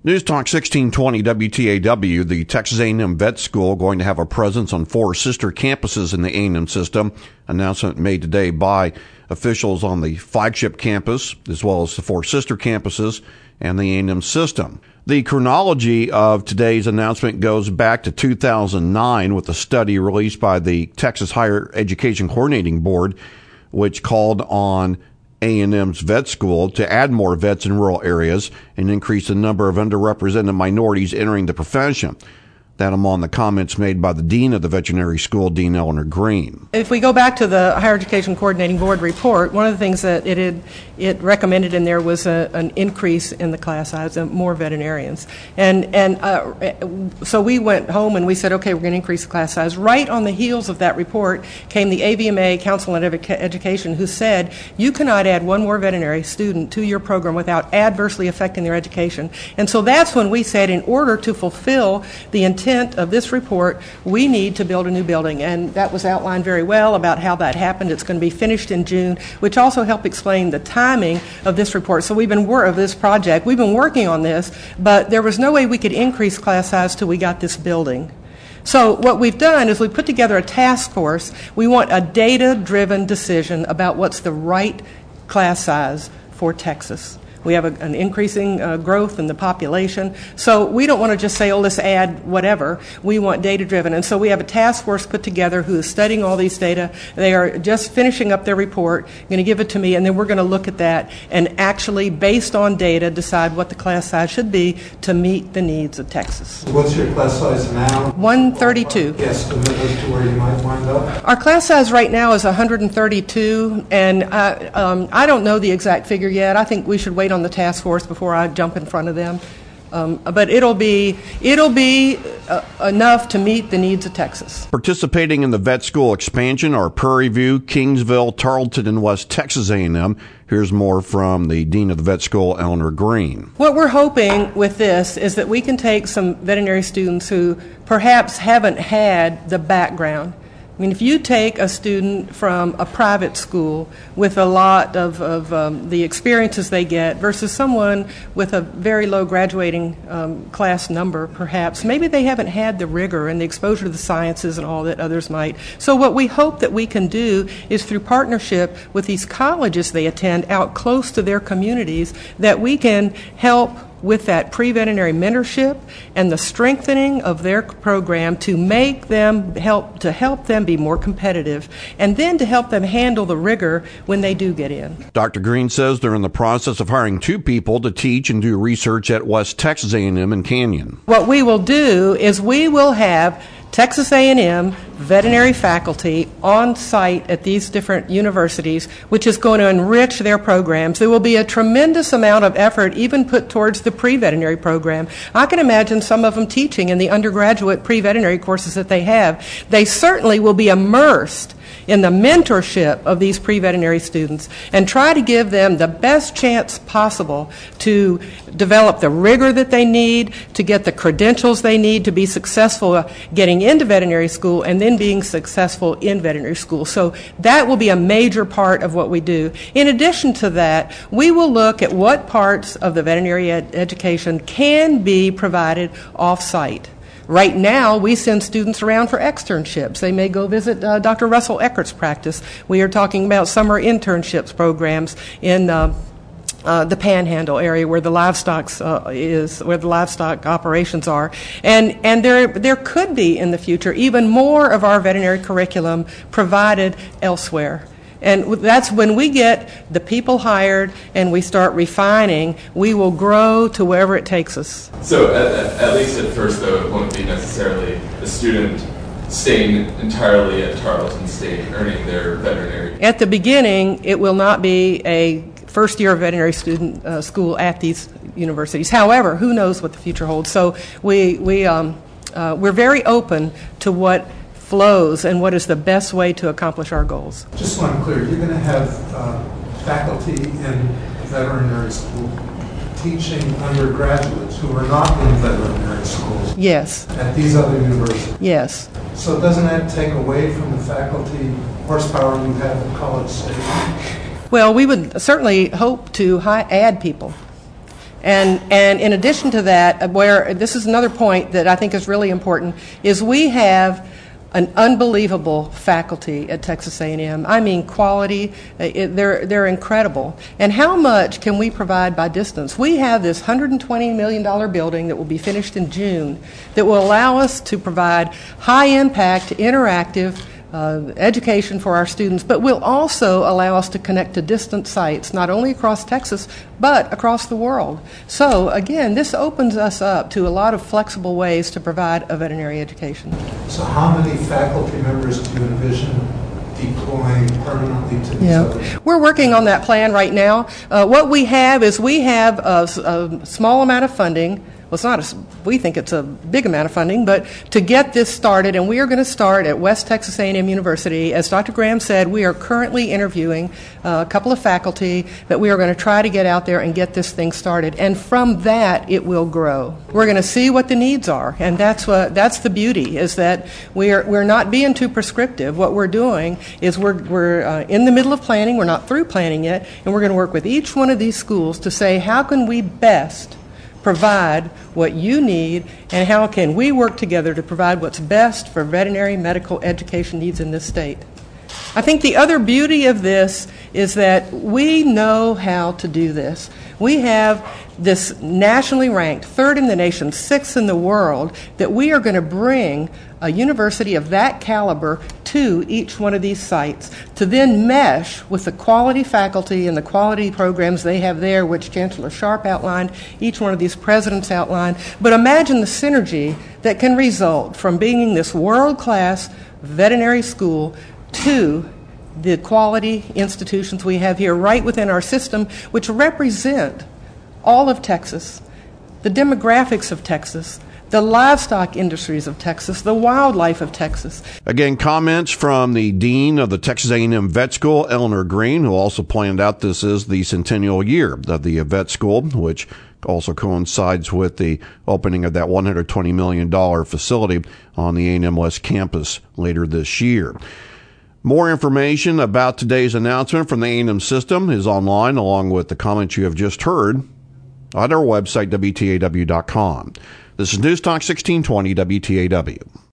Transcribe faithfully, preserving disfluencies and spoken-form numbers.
News Talk sixteen twenty W T A W, the Texas A and M Vet School going to have a presence on four sister campuses in the A and M system. Announcement made today by officials on the flagship campus, as well as the four sister campuses and the A and M system. The chronology of today's announcement goes back to two thousand nine with a study released by the Texas Higher Education Coordinating Board, which called on A and M's vet school to add more vets in rural areas and increase the number of underrepresented minorities entering the profession. That among the comments made by the dean of the veterinary school, Dean Eleanor Green. If we go back to the Higher Education Coordinating Board report, one of the things that it had, it recommended in there was a, an increase in the class size of more veterinarians. And and uh, so we went home and we said, okay, we're going to increase the class size. Right on the heels of that report came the A V M A Council on Education, who said you cannot add one more veterinary student to your program without adversely affecting their education. And so that's when we said, in order to fulfill the intent of this report, we need to build a new building, and that was outlined very well about how that happened. It's going to be finished in June, which also helped explain the timing of this report. So we've been wor- of this project. We've been working on this, but there was no way we could increase class size till we got this building. So what we've done is we put together a task force. We want a data-driven decision about what's the right class size for Texas. We have a, an increasing uh, growth in the population. So we don't want to just say, oh, let's add whatever. We want data-driven. And so we have a task force put together who is studying all these data. They are just finishing up their report, going to give it to me, and then we're going to look at that and actually, based on data, decide what the class size should be to meet the needs of Texas. What's your class size now? one thirty-two. Yes, to where you might wind up? Our class size right now is one hundred thirty-two, and I, um, I don't know the exact figure yet. I think we should wait on the task force before I jump in front of them. Um, but it'll be it'll be uh, enough to meet the needs of Texas. Participating in the vet school expansion are Prairie View, Kingsville, Tarleton, and West Texas A and M. Here's more from the dean of the vet school, Eleanor Green. What we're hoping with this is that we can take some veterinary students who perhaps haven't had the background. I mean, if you take a student from a private school with a lot of, of um, the experiences they get versus someone with a very low graduating um, class number, perhaps, maybe they haven't had the rigor and the exposure to the sciences and all that others might. So what we hope that we can do is, through partnership with these colleges they attend out close to their communities, that we can help with that pre-veterinary mentorship and the strengthening of their program to make them help to help them be more competitive, and then to help them handle the rigor when they do get in. Doctor Green says they're in the process of hiring two people to teach and do research at West Texas A and M in Canyon. What we will do is we will have Texas A and M veterinary faculty on site at these different universities, which is going to enrich their programs. There will be a tremendous amount of effort even put towards the pre-veterinary program. I can imagine some of them teaching in the undergraduate pre-veterinary courses that they have. They certainly will be immersed in the mentorship of these pre-veterinary students and try to give them the best chance possible to develop the rigor that they need, to get the credentials they need to be successful getting into veterinary school and then being successful in veterinary school. So that will be a major part of what we do. In addition to that, we will look at what parts of the veterinary ed- education can be provided off-site. Right now, we send students around for externships. They may go visit uh, Doctor Russell Eckert's practice. We are talking about summer internships programs in uh, uh, the Panhandle area where the livestock uh, is, where the livestock operations are, and and there there could be in the future even more of our veterinary curriculum provided elsewhere. And that's when we get the people hired and we start refining, we will grow to wherever it takes us. So at, at least at first, though, it won't be necessarily a student staying entirely at Tarleton State, earning their veterinary. At the beginning, it will not be a first year of veterinary student uh, school at these universities. However, who knows what the future holds. So we, we, um, uh, we're very open to what flows and what is the best way to accomplish our goals. Just so I'm clear, you're going to have uh, faculty in veterinary school teaching undergraduates who are not in veterinary schools. Yes. At these other universities. Yes. So doesn't that take away from the faculty horsepower you have at College Station? Well, we would certainly hope to hi- add people. And, and in addition to that, where this is another point that I think is really important, is we have an unbelievable faculty at Texas A and M. I mean, quality, it, they're, they're incredible. And how much can we provide by distance? We have this one hundred twenty million dollars building that will be finished in June that will allow us to provide high-impact, interactive Uh, education for our students, but will also allow us to connect to distant sites, not only across Texas, but across the world. So, again, this opens us up to a lot of flexible ways to provide a veterinary education. So how many faculty members do you envision deploying permanently to these Yeah. other? We're working on that plan right now. Uh, what we have is we have a, a small amount of funding. Well, it's not a, we think it's a big amount of funding, but to get this started, and we are going to start at West Texas A and M University. As Doctor Graham said, we are currently interviewing uh, a couple of faculty that we are going to try to get out there and get this thing started. And from that, it will grow. We're going to see what the needs are, and that's what that's the beauty, is that we're we're not being too prescriptive. What we're doing is we're we're uh, in the middle of planning. We're not through planning yet, and we're going to work with each one of these schools to say, how can we best provide what you need, and how can we work together to provide what's best for veterinary medical education needs in this state. I think the other beauty of this is that we know how to do this. We have this nationally ranked, third in the nation, sixth in the world, that we are going to bring a university of that caliber to each one of these sites to then mesh with the quality faculty and the quality programs they have there, which Chancellor Sharp outlined, each one of these presidents outlined. But imagine the synergy that can result from being this world-class veterinary school to the quality institutions we have here right within our system, which represent all of Texas, the demographics of Texas, the livestock industries of Texas, the wildlife of Texas. Again, comments from the dean of the Texas A and M Vet School, Eleanor Green, who also pointed out this is the centennial year of the vet school, which also coincides with the opening of that one hundred twenty million dollars facility on the A and M West campus later this year. More information about today's announcement from the A and M system is online, along with the comments you have just heard, on our website, W T A W dot com. This is News Talk sixteen twenty W T A W.